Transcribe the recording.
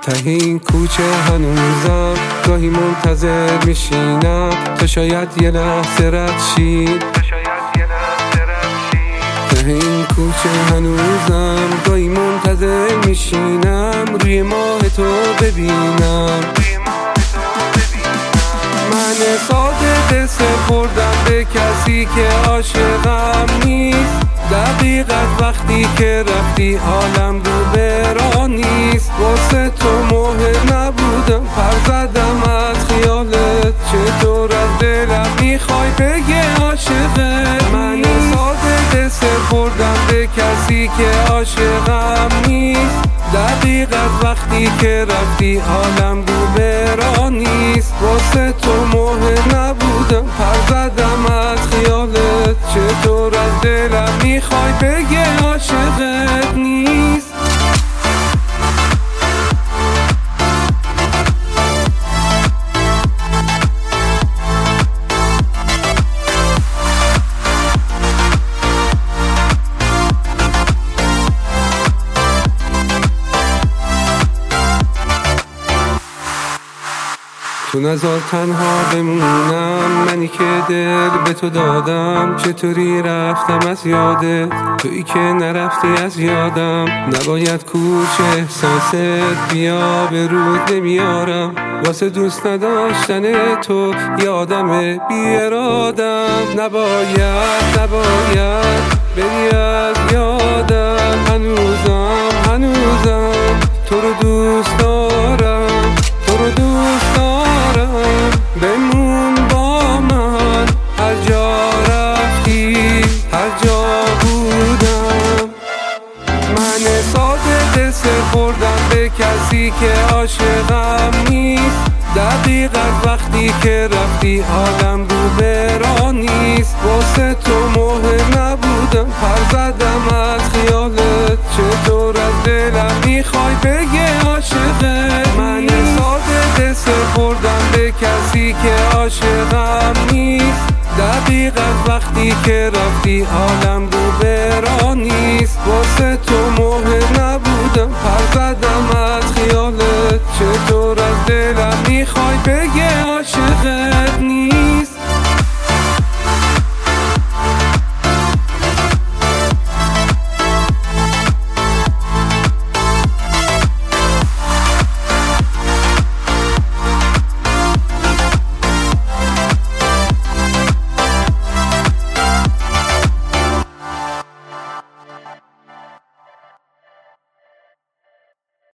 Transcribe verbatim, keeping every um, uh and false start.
ته این کوچه هنوزم گاهی منتظر میشینم تا شاید یه لحظه رد شی. ته این کوچه هنوزم گاهی منتظر میشینم روی ماه تو ببینم. من ساده دست سپردم به کسی که عاشقم نیست. دقیقت وقتی که رفتی حالم رو برا نیست. واسه تو مهم نبودم پر زدم از خیالت. چطور از دلم میخوای بگه عاشقت. من ساده دست سپردم به کسی که عاشقم نیست. دقیقت وقتی که رفتی حالم رو برا نیست. واسه تو مهم نبودم پر زدم از خیالت. چطور از دلم میخوای بگه عاشقت نیست. تو نذار تنها بمونم، منی که دل به تو دادم. چطوری رفتم از یادت، تویی که نرفتی از یادم. نباید کوچه احساست بیا به رود نمیارم. واسه دوست نداشتن تو یادم بی ارادم. نباید نباید بری از یادم. هنوزم هنوزم تو رو دوست دارم، تو رو دوست دارم. بمون با من هر جا رفتی، هر جا بودم. من ساده دست سپردم به کسی که عاشقم نیست. دقیقت وقتی که رفتی حالم رو برا نیست. واسه تو مهم نبودم پر زدم از خیالت. چطور از دلم میخوای بگه عاشقت. من ساده دست سپردم به کسی که عاشقم نیست. دقیقت وقتی که رفتی حالم رو برا نیست. واسه تو مهم نبودم پر زدم از خیالت. چطور از دلم میخوای بگه عاشقت.